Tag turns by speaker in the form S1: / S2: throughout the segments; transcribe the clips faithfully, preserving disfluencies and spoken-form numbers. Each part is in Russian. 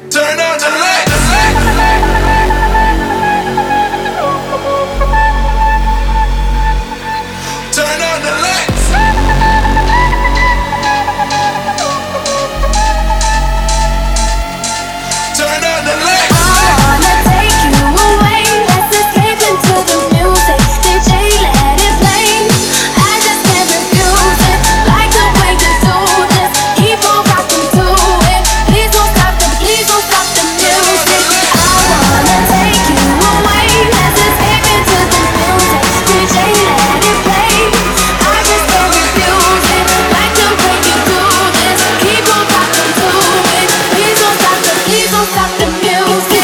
S1: Turn on the lights. Turn on the lights. Turn on the lights.
S2: I wanna take you away. Let's escape into the music. D J, let it play. I just can't refuse it. Like the way you do this. Keep on rocking to it. Please don't stop the, please don't stop the music. I wanna take you away. Let's escape into the music. D J, let it play. I just can't refuse it. Like the way you do this. Keep on rocking to it. Please don't stop the, please don't stop the music.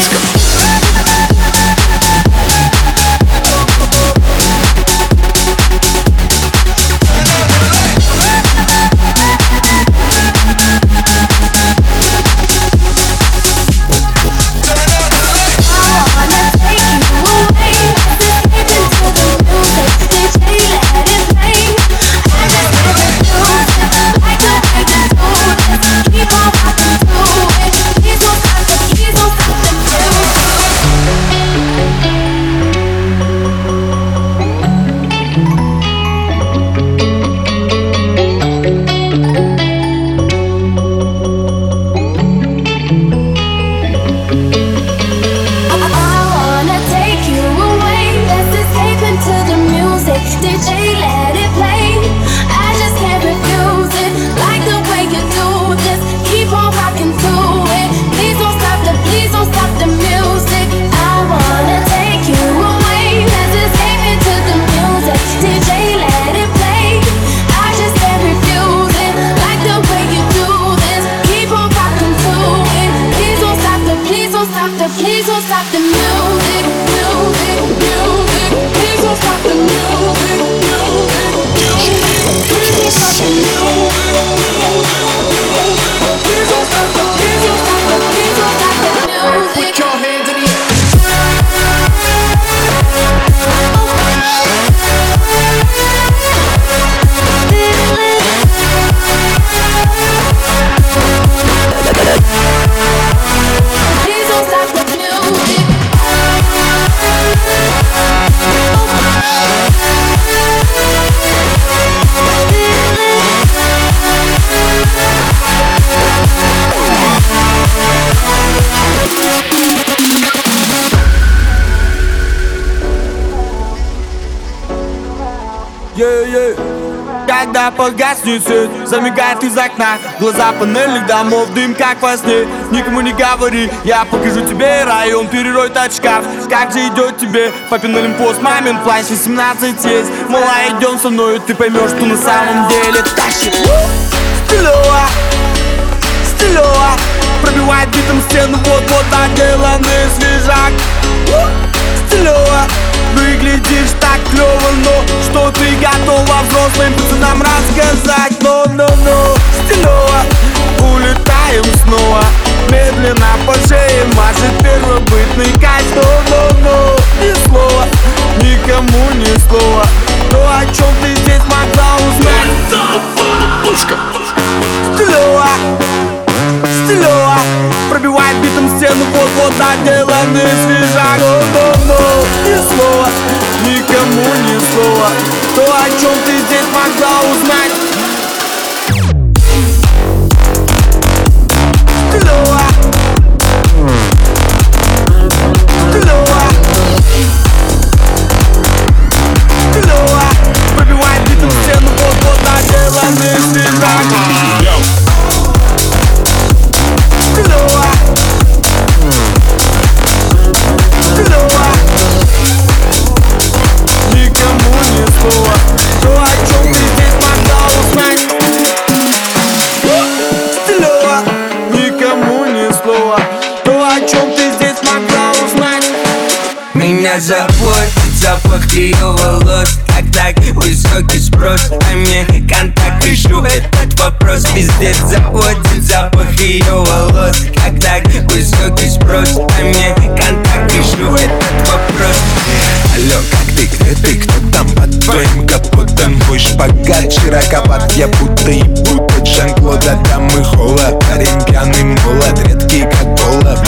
S2: Please don't stop the music, music, music. Please don't stop the music, music. Please don't stop the music. Please don't stop the, please don't stop the, please don't stop the music.
S1: Put your hands in the air.
S2: Please don't stop the music.
S3: Yeah, yeah. Когда погаснет свет, замигает из окна, глаза панельных домов, дым как во сне. Никому не говори, я покажу тебе район, перерой тот шкаф. Как же идет тебе папин Олимпос, мамин плащ, восемнадцать есть. Мала, идем со мною, ты поймешь, что на самом деле тащит. Стилево, стилево, пробивает битом стену, вот-вот отделанный свежак. Стилево, выглядишь так клёво, но что ты готова взрослым пацанам рассказать? Но-но-но, стилево, улетаем снова, медленно по шее машет первобытный кайф. Но-но-но, ни слова, никому ни слова, то, о чем ты здесь могла узнать. Стилево, стилево, пробивает битом стену, вот-вот отделанный свежак. Но-но-но, ни слова, никому ни слова, то, о чем ты здесь могла узнать. Стилево, стилево, стилево, пробивает битом стену, вот-вот отделанный свежак. Стилево, стилево, никому ни слова, то, о чем ты здесь могла узнать. Стилево, никому ни слова, то, о чем ты здесь могла узнать.
S4: Меня заботит запах ее волос, как так высокий спрос, а мне контакт решу этот вопрос. Пиздец заботит запах ее волос, как так высокий спрос, а мне контакт решу этот вопрос. Алло, как ты, где ты, кто там под твоим капотом? Твой шпагат широковат, я будто ебу тот Жан-Клод, а там и холод. Парень пьяный молод, редкий как кола.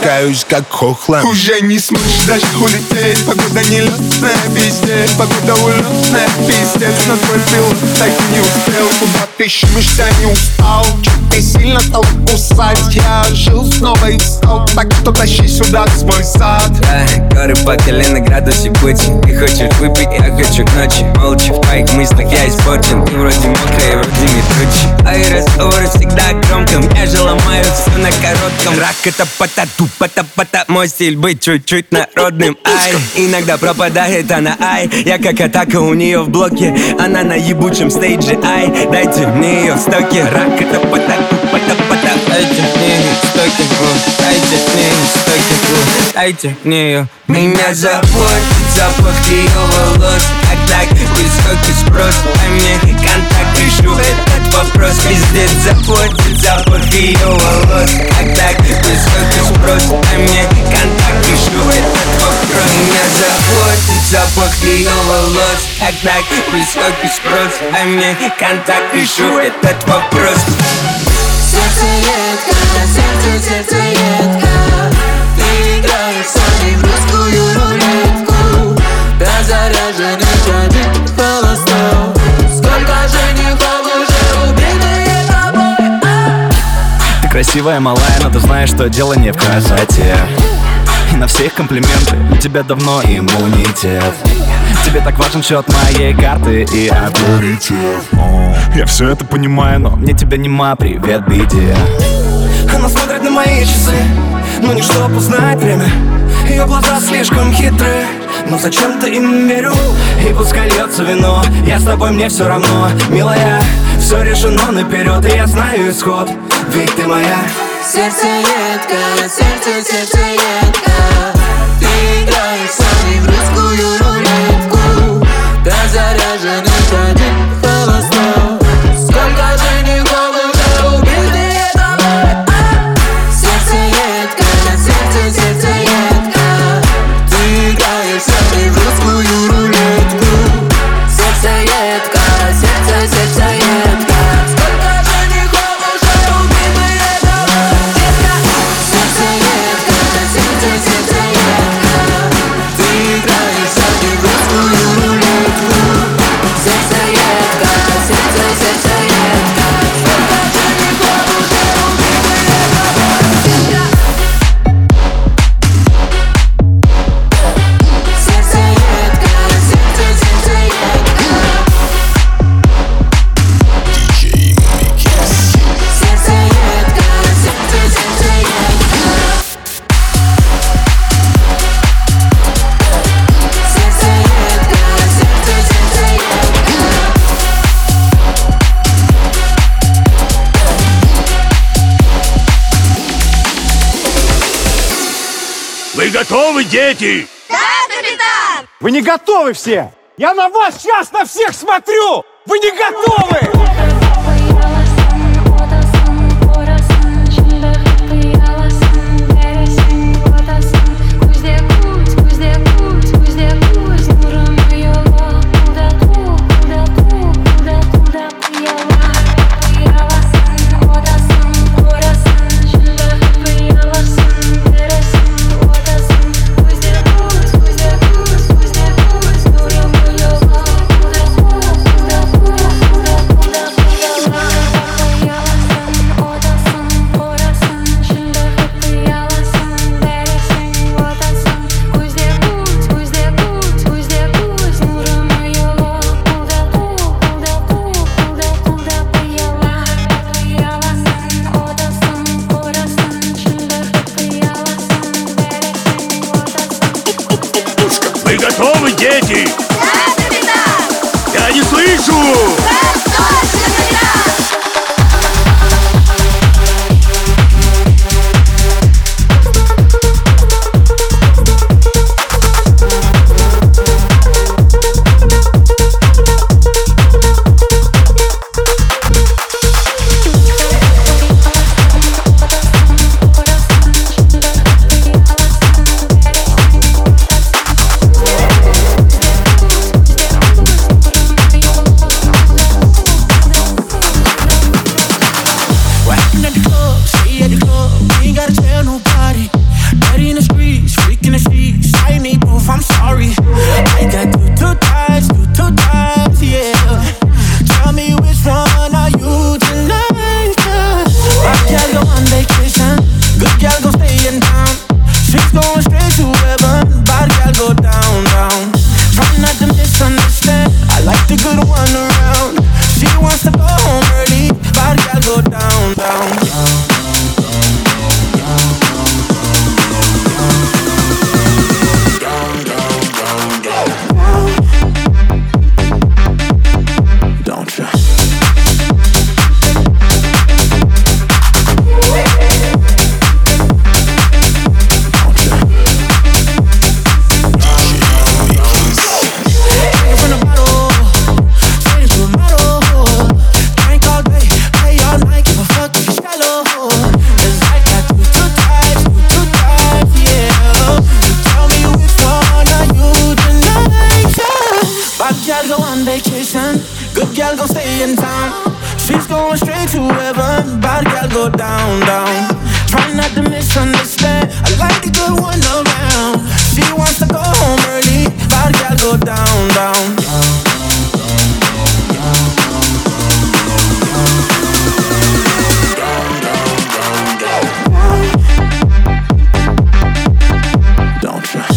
S1: Каюсь как хохлом.
S5: Уже не сможешь даже улететь. Погода нелетная, пиздец. Погода улетная, пиздец. Но твой пилот так и не успел. Куда ты щемишься, не устал? Чё ты сильно стал кусать? Я жил снова и встал. Так что тащи сюда свой сад.
S4: Да, горы по колено, градусе пути. Ты хочешь выпить, я хочу к ночи. Молча в твоих мыслях я испорчен. Ты вроде мокрая, вроде не тручи. А и разговоры всегда громко. Мне же ломают все на коротком. Рак это пата-ту, пата-пата. Мой стиль быть чуть-чуть народным. Ай, иногда пропадает она, ай. Я как атака у нее в блоке. Она на ебучем стейдже, ай. Дайте мне ее в стоке. Рак это пата-ту, пата-пата. Дайте мне ее в стоке. Дайте мне ее в стоке. Дайте мне ее. Меня заботит запах ее волос. Как так высокий спрос? Дай мне контакт, решу этот вопрос. Пиздец, заботит запах ее волос. Как так высокий спрос? Дай мне контакт, решу этот вопрос. Меня заботит запах ее волос. Как так высокий спрос? Дай мне контакт, решу этот вопрос.
S6: Сердце едко, сердце, сердце едко. Ты играешь с нами в русскую рулетку. Да заряженный чадик холостой. Сколько женихов уже убитые тобой.
S7: Ты красивая, малая, но ты знаешь, что дело не в красоте. И на все их комплименты у тебя давно иммунитет. Тебе так важен счет моей карты и аперитив. Я все это понимаю, но мне тебя нема, привет, беде. Она смотрит на мои часы, но не чтоб узнать время. Ее глаза слишком хитрые, но зачем-то им верю. И пускай льется вино, я с тобой, мне все равно. Милая, все решено наперед, и я знаю исход, ведь ты моя.
S6: Сердце едко, сердце, сердце едко. Ты играешь с нами в русскую рулетку. Да заряженный чадик холостой. Сколько женихов уже убитые тобой. Сердце едко, сердце, сердце едко. Ты играешь с нами в русскую рулетку. Сердце едко, сердце, сердце едко. Сколько женихов уже убитые тобой. Сердце едко, сердце, сердце едко. Ты играешь с нами в русскую рулетку. Сердце едко, сердце, сердце едко. Сколько женихов уже убитые тобой. Сердце едко, сердце, сердце едко. Сердце едко, сердце, сердце едко. Сердце едко, сердце, сердце едко.
S1: Вы готовы, дети?
S3: Вы не готовы все! Я на вас сейчас на всех смотрю! Вы не готовы!
S1: Вы готовы, дети?
S2: Да, капитан!
S1: Я не слышу!
S3: Dirty in the streets, freak in the streets. I need proof, I'm sorry. I got two, two types, two, two types, yeah. Tell me which one are you tonight? Bad girl go on vacation, good girl go stay in town. She's going straight to heaven, bad girl go down, down. Try not to misunderstand, I like the good one around. She wants to go home early, bad girl go down, down. Don't you? Good girl gon' stay in town. She's going straight to heaven. Bad girl go down, down. Try not to misunderstand, I like the good one around. She wants to go home early. Bad girl go down, down. Don't you?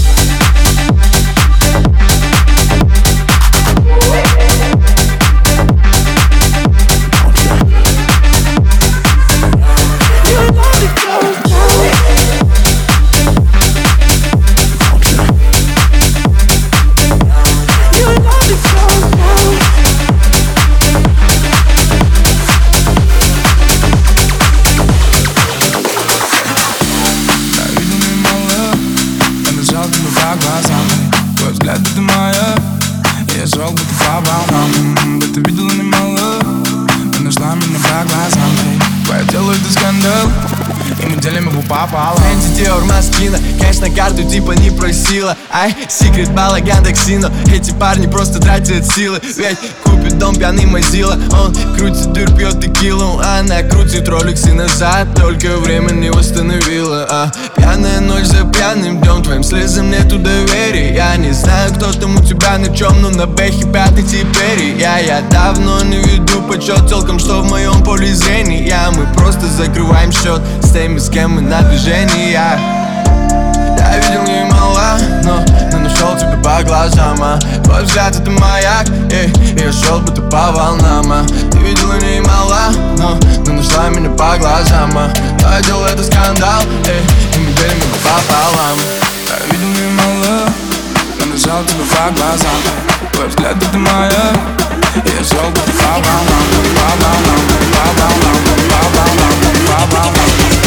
S8: Фэнди, Диор, Маскина, конечно, карту типа не просила. Ай, секрет, балаган, токсино. Эти парни просто тратят силы. Ведь купит дом пьяный Мазила. Он крутит дыр, пьет текилу. Она крутит роликсы назад, только время не восстановила. а, Пьяная ночь за пьяным днем, твоим слезам нету доверия. Я не знаю, кто там у тебя на чем, но на бэхе пятый теперь. Я, я давно не веду почет толком, что в моем поле зрения. Мы просто закрываем счет с теми, с кем мы на движении. Я, я видел немало, но, но нашел тебя по глазам. а. Твой взгляд это маяк, эй, я шел будто по волнам. а. Ты видела немало, но, но нашла меня по глазам. а. Твое дело это скандал, эй, и мы делим его пополам.
S9: Я видел немало, но нашел тебя по глазам. Твой взгляд это маяк, я шел будто по волнам, по волнам, по волнам, по волнам, по волнам.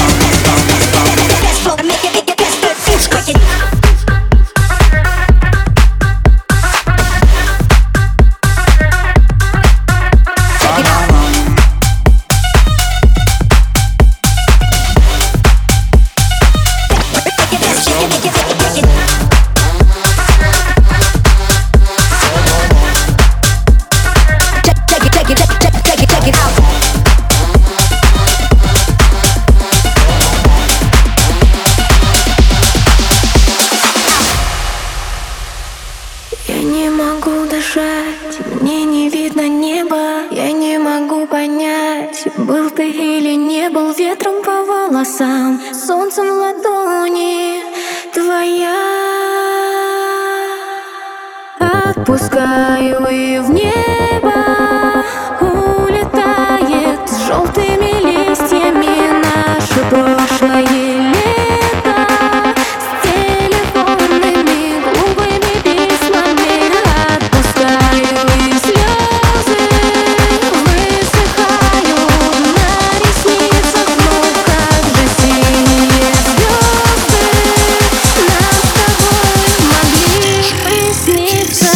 S2: Был ты или не был ветром по волосам, солнцем в ладони твоя. Отпускаю и в небо улетает с желтыми листьями наше прошлое лето. С телефонными глупыми письмами отпускаю и слезы высыхают на ресницах. Ну как же синие звезды нам с тобой могли присниться.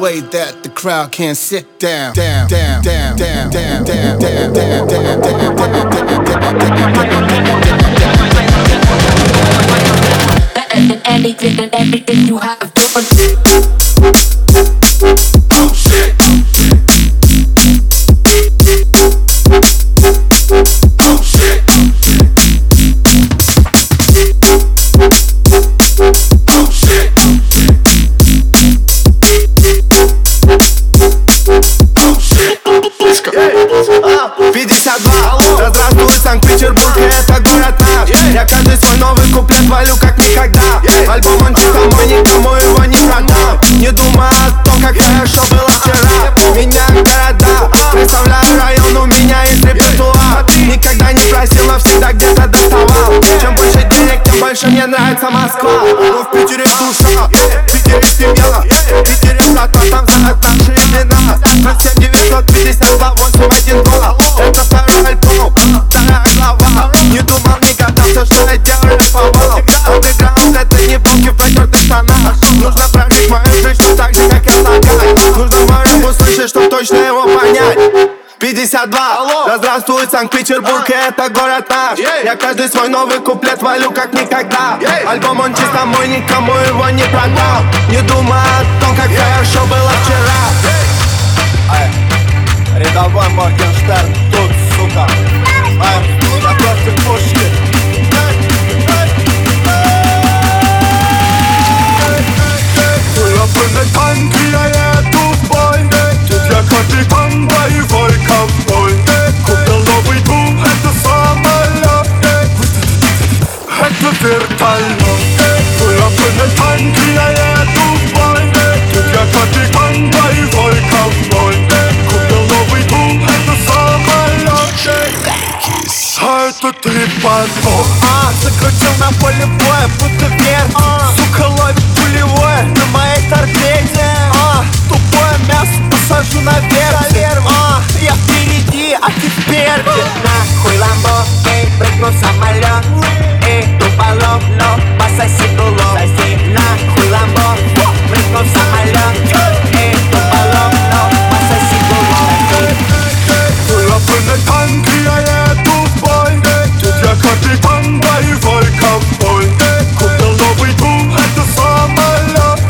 S5: play that, the crowd can't sit down. Down, down, down, down, down, down, down, down, down, down,
S6: And anything and everything you have done.
S1: Oh shit. Oh shit. Oh shit.
S3: пятьдесят два, да здравствует Санкт-Петербург, это город наш. Я каждый свой новый куплет валю как никогда. Альбом он чисто мой, никому его не продам. Не думай о том, как хорошо было вчера. Меня города, представляю район, у меня есть репертуар. Никогда не просил, но всегда где-то доставал. Чем больше денег, тем больше мне нравится Москва. Но в Питере душа, в Питере семья, в Питере братва, там знают наши имена. Плюс семь девятьсот пятьдесят два восемь один два. Это второй альбом, вторая глава. Не думал никогда, все, что я делаю, рэповал. Андеграунд, это не булки в потертых штанах. Нужно прожить мою жизнь так же, как я стакан. Нужно мой рэп услышать, чтоб точно его понять. пятьдесят два, да здравствует Санкт-Петербург, и это город наш. Я каждый свой новый куплет валю как никогда. Альбом он чисто мой, никому его не продал. Не думай о том, как хорошо было вчера. Рядовой Моргенштерн, тут, сука. Напротив пушки.
S1: Pull на танки, я еду в бой. Тут я капитан боевой ковбой. Купил новый дом, это самолет. Это вертолет. Pull на танки, я еду в бой. Тут я капитан боевой ковбой. Купил новый дом, это самолет. А это три поток.
S3: А, закрутил на поле боя, будто вверх. а, Сука ловит пулевое на моей торпеде. а, Тупое мясо посажу наверх. а, Я впереди, а ты впереди.
S4: Нахуй ламбо, эй, прыгну в самолет. Эй, туполов, но пососи дуло. Нахуй ламбо, прыгну в самолет. Эй, туполов, но пососи дуло.
S1: Пулапы на танки, я еду в бой. Тут я капитан боевой ковбой. Купил новый дом, это самолет.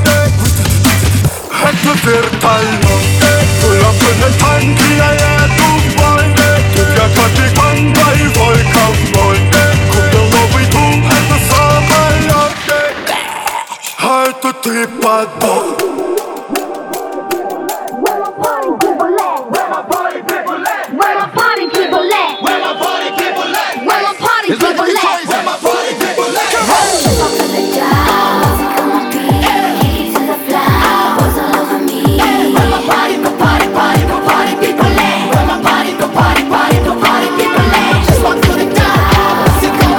S1: Это вертолет. Пулапы на танки, я еду в бой. Тут я капитан боевой ковбой. Купил новый дом, это самолет. А это три поток.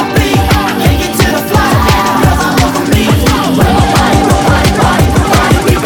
S2: Party,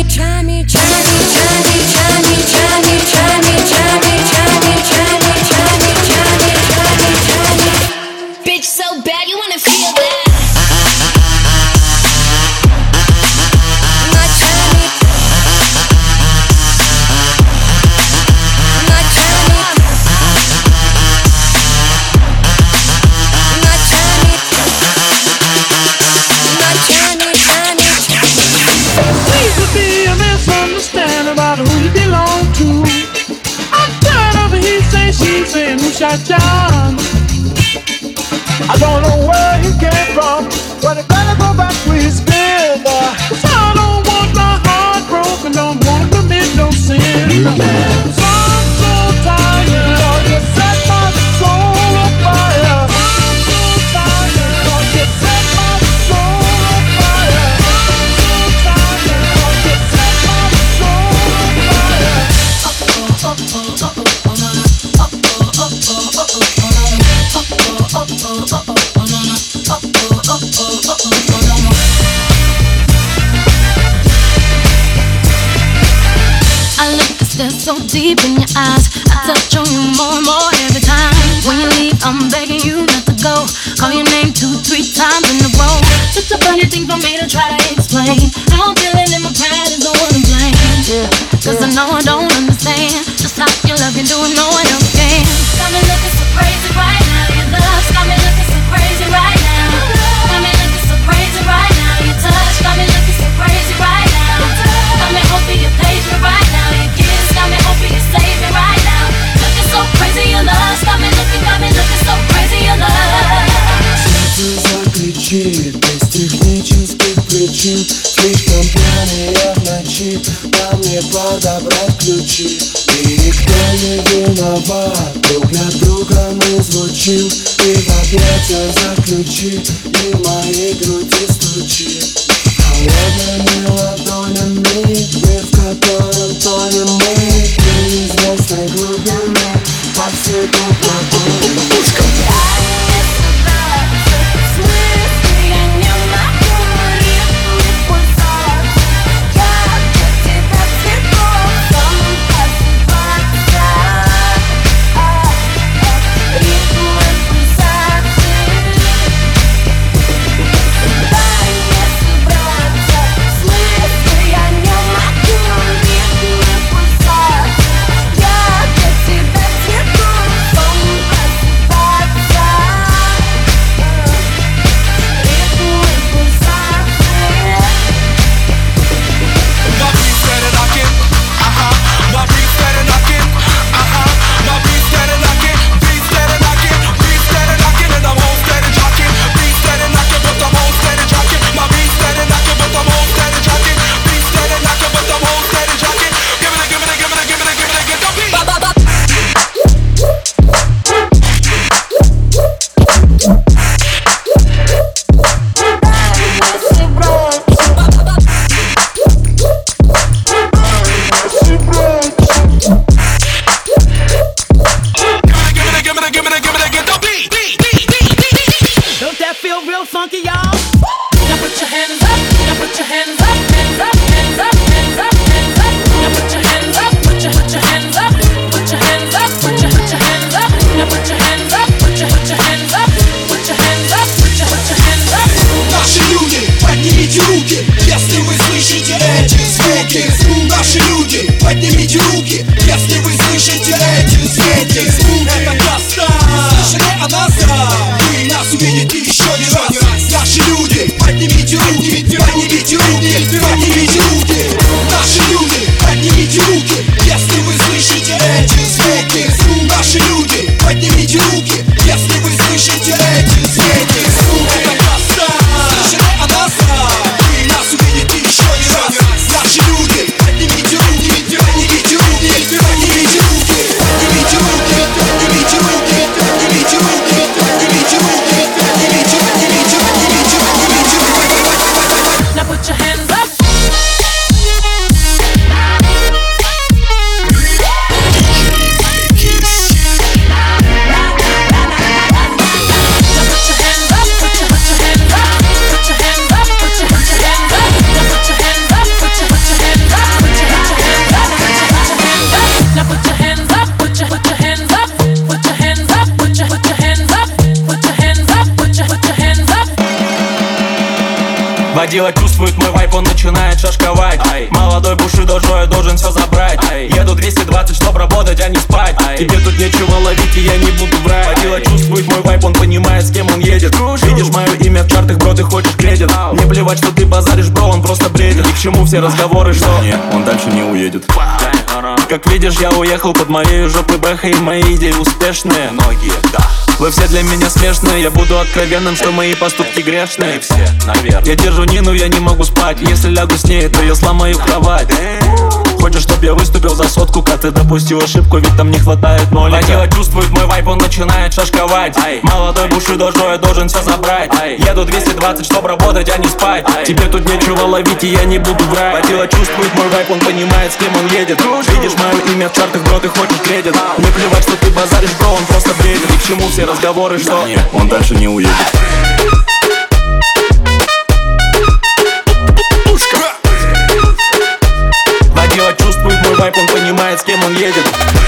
S10: John. I don't know where he came from, but I gotta go back where he's been. Cause I don't want my heart broken, don't wanna commit no sin. So I'm so tired, Lord, you set my soul on fire. I'm so tired, Lord, you set my soul on fire. I'm so tired, Lord, you set my soul on fire. Uh-oh, uh-oh, uh-oh.
S2: I look to stare so deep in your eyes. I touch on you more and more every time. When you leave, I'm begging you not to go. Call your name two, three times in a row. Such a funny thing for me to try to explain. How I'm feeling and my pride is the one to blame. Yeah, cause I know I don't understand just how your love can do it, no one else can. Got me looking so crazy right now. Your love's got me looking so crazy right now. Got me looking so crazy right now. Your touch got me looking so crazy right now. Got me hoping you page me right now. Your kiss got me hoping you save me right now. Looking so crazy, your love's got me looking, got me looking so crazy, your love.
S11: Сердце закричит без технических причин. Слишком пьяный я в ночи, нам не подобрать ключи. И никто не виноват, друг для друга мы звучим. И в объятия заключи, и в моей груди стучи. Холодными ладонями, мир, в котором тонем мы. Неизвестной глубины, повсюду глубины.
S7: Водила чувствует мой вайп, он начинает шашковать. Ай. Молодой бушидо Джо, должен все забрать. Ай. Еду двести двадцать, чтоб работать, а не спать. Ай. Тебе тут нечего ловить, и я не буду врать. Водила чувствует мой вайп, он понимает, с кем он едет. Видишь мое имя в чартах, бро, ты хочешь кредит. Мне плевать, что ты базаришь, бро, он просто бредит. И к чему все разговоры, что
S12: нет, он дальше не уедет.
S7: Как видишь, я уехал под моей жопой бэха, и мои идеи успешные.
S12: Многие, да.
S7: Вы все для меня смешные, я буду откровенным, что мои поступки грешные.
S12: Все, наверное.
S7: Я держу Нину, я не могу спать. Если лягу с ней, то я сломаю кровать. Хочешь, чтоб я выступил за сотку, как ты допустил ошибку, ведь там не хватает нолика. Водила чувствует мой вайп, он начинает шашковать. Ай. Молодой бушидо Джо, я должен все забрать. Ай. Еду двести двадцать, чтоб работать, а не спать. Ай. Тебе тут нечего ловить, и я не буду врать. Водила чувствует мой вайп, он понимает, с кем он едет. Видишь мое имя в чартах, бро, ты хочешь кредит. Мне плевать, что ты базаришь, бро, он просто бредит. И к чему все разговоры, что
S12: нет, он дальше не уедет.
S7: Водила чувствует мой вайп, он понимает, с кем он едет.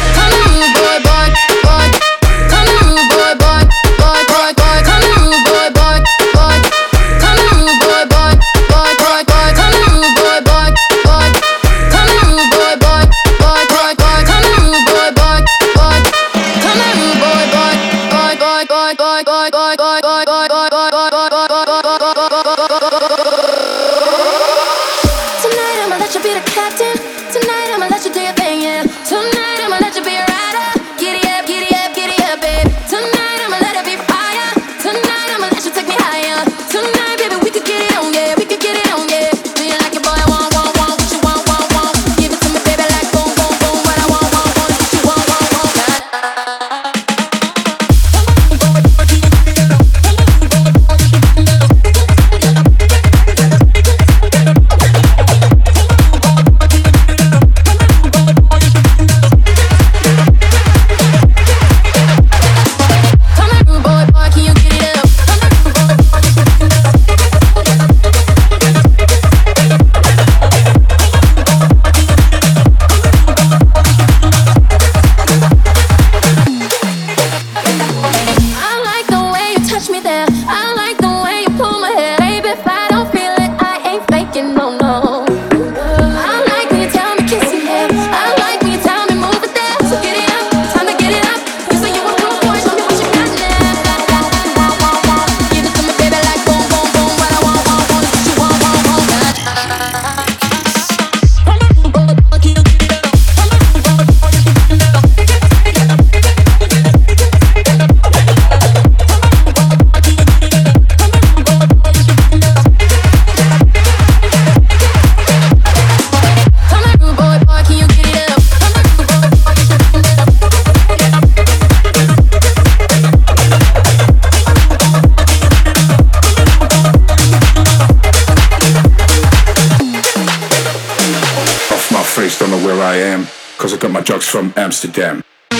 S12: Drugs from Amsterdam.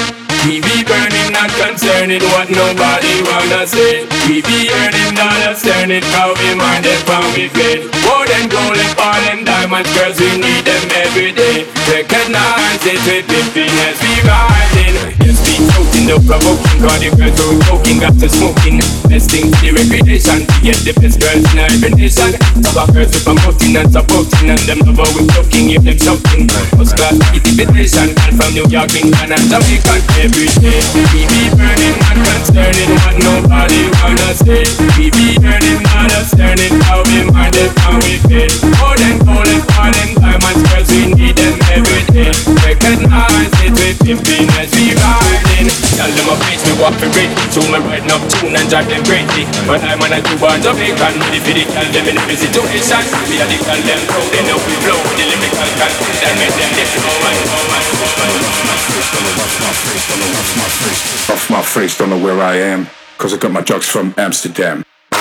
S13: We be burning, not concerning what nobody wanna say. We be earning dollars, turning how we mind it, how we paid. More than gold and all them diamonds, girls, we need them every day. Recognize it with pimping as we riding. Yes, we floating, no provoking, cause the girls are poking, got to smoking. Best thing for the recreation, to get the best girls in every nation. Some of girls are promoting and supporting, and them love how we talking, give them something. First class invitation, and from New York, England, and Jamaica, every day. We be burning, not concerning what nobody wanna say. We be earning dollars, turning how we mind it, how we pay. More than gold and all them diamonds, girls, we need them every day. Recognize it with pimping as we riding. Tell them a place me walk for great. So me riding up tune and drive them crazy. But I'm on a two-bar Jamaican. Ready for the call them in every situation. We are the call them pro. They know we flow with the lyrical content. That make them get go and go and go and go.
S12: Off my face, don't know where I am, cause I got my drugs from Amsterdam.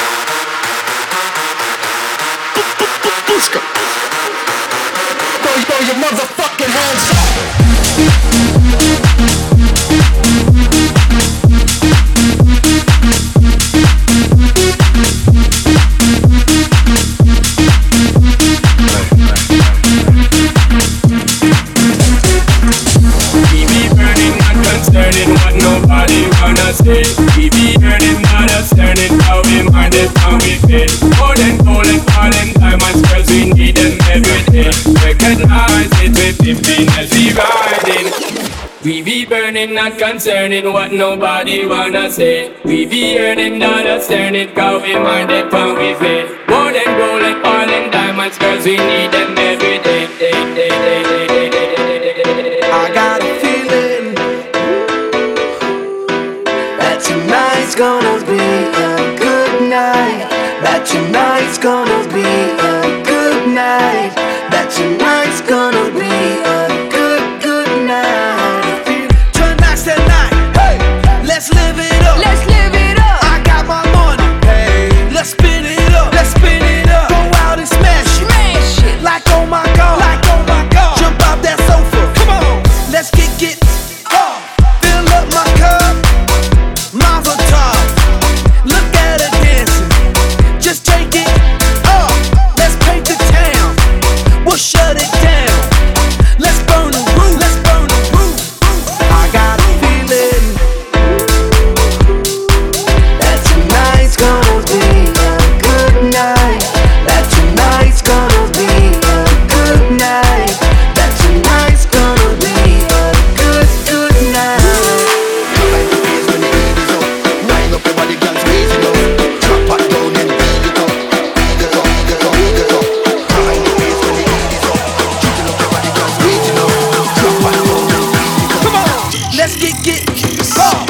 S10: Throw your motherfucking hands up.
S13: We be burning, not concerning what nobody wanna say. We be earning dollars, turning how we mind it, how we pay. More than gold and all them be burning, not concerning what nobody wanna say. We be earning dollars, turn it, cause we mind it when we fade. More than gold and oil and diamonds, cause we need them every day.
S11: I got a feeling that tonight's gonna be a good night. That tonight's gonna be a good night. That tonight's gonna be a good, good night. Tonight's the night. Hey, let's live it up. Let's live it up. I got my money. Hey, let's spin it up. Let's spin it up. Go out and smash it. Smash it. Like oh my god. Like oh my god. Jump off that sofa. Come on. Let's kick it off. Fill up my cup. Mazel tov. Look at her dancing. Just take it up. Let's paint the town. We'll shut it down. Let's burn the roof. Let's burn the roof. I got a feeling that tonight's gonna be a good night. That tonight's gonna be a good night. That tonight's gonna be a good, good night. Like the bass when the beat is up. Wind up your body, girl, squeeze it up. Drop it down and beat it up. Beat it up, beat it up, beat it up. Like the bass when the beat is up. Jiggle up your body, girl, squeeze it up. Drop it down and beat it up. Come on, let's get it off.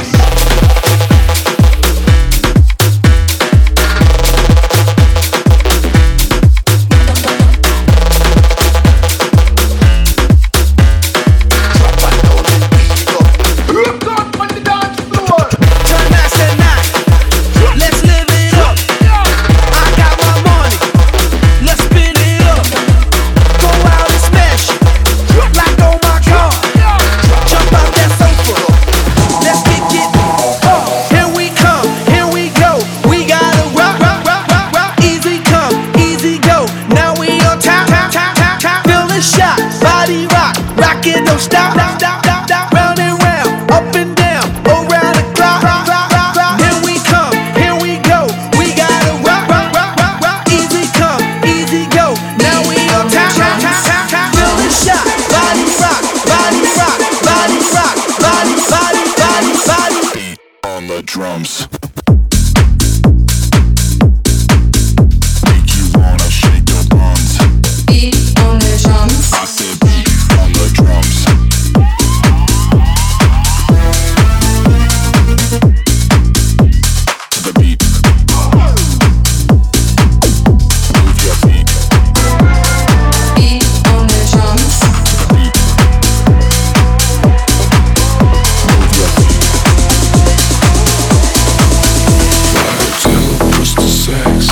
S11: Tonight's the night. Let's live it up. I got my money. Let's spin it up. Go out and smash it. Like oh my god. Jump out that sofa. Let's kick it off. Here we come. Here we go. We gotta rock, rock, rock, rock, rock. Easy come, easy go. Now we on top, top, top, top, top. Feeling shot, body rock, rockin', don't stop, stop, stop, stop, stop. Round and round, up and down, around the clock. Rock, rock, rock, rock. Here we come, here we go. We gotta rock, rock, rock, rock, rock. Easy come, easy go. Now we on top, top, top, top, top. Feeling shot, body rock, body rock, body rock, body, body, body, body.
S12: Beat on the drums. Make you wanna shake your buns.
S6: Beat on the drums.
S12: I said beat on the drums. To the beat. Move your feet.
S6: Beat on the drums.
S12: To the beat. Move your feet.
S9: Тело просто секс.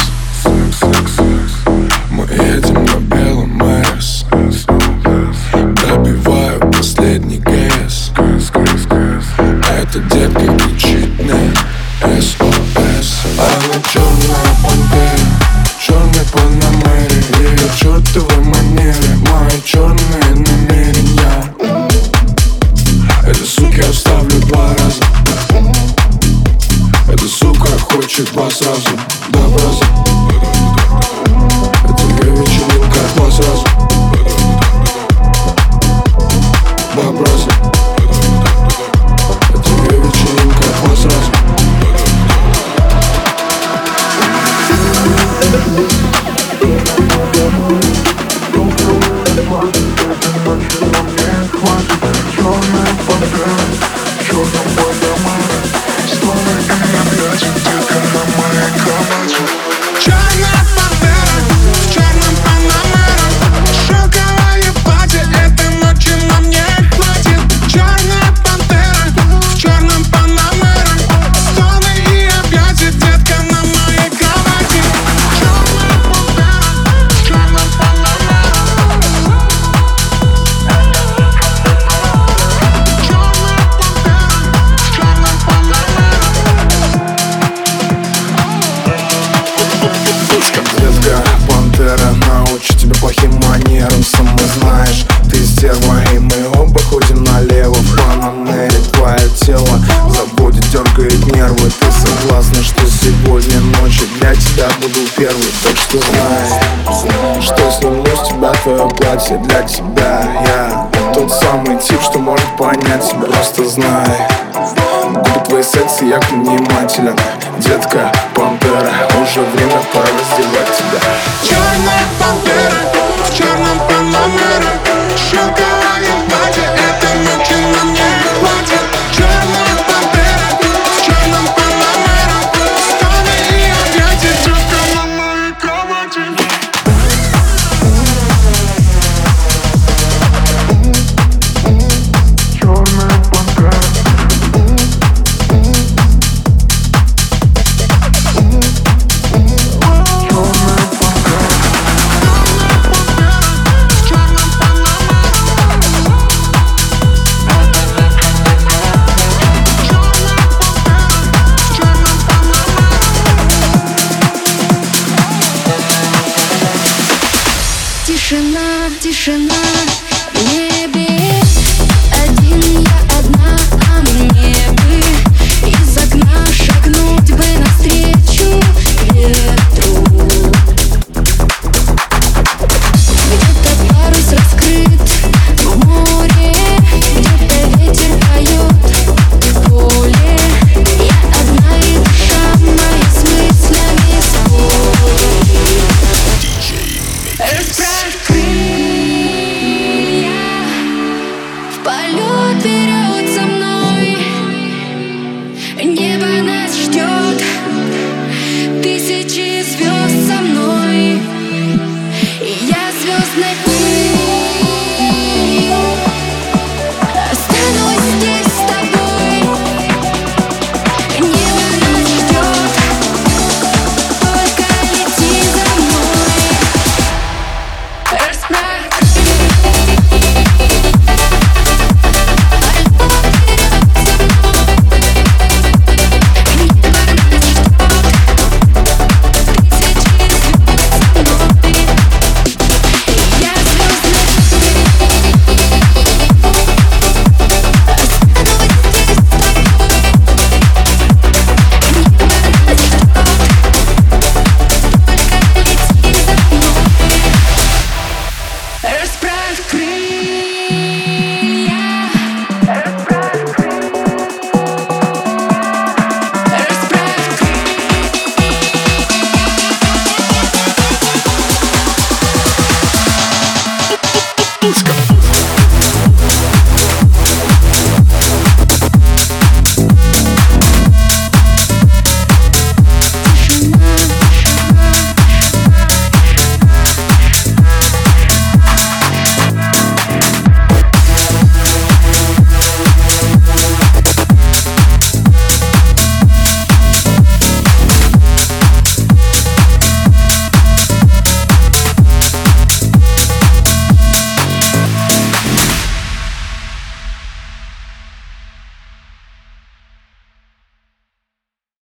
S9: Мы едем на белом Мерс. Добиваю последний гэс. Эта детка кричит мне эс о эс. Она черная пантера, черный панамери. Ее чертовы манеры, мои черные намерения. Эта сука оставлю два раза. Эта сука хочет два сразу, два раза. Это ее вечеринка, два сразу, два раза. Это ее вечеринка, два сразу.
S10: Черная пантера в черном панамере. Шелковое платье этой ночи на мне хватит. Черная пантера в черном панамере. Стоны и объятия, детка, на моей кровати. Черная пантера в черном панамере. Черная пантера в черном панамере.
S5: Детка, пантера научит тебя плохим манерам. Сама знаешь, ты стерва, и мы оба ходим налево. В панамере твое тело забудет, дергает нервы. Ты согласна, что сегодня ночью для тебя буду первый? Так что знай, что сниму с тебя твое платье для тебя. Я тот самый тип, что может понять тебя. Просто знай, губы твои секси, я к ним внимателен. Детка, пантера, уже время пора раздевать тебя.
S10: Черная пантера в черном панамере, шелковое платье, этой ночи нам не хватит. Черная пантера в черном панамере, стали и объятия, детка на моей кровати.
S2: Тишина, тишина.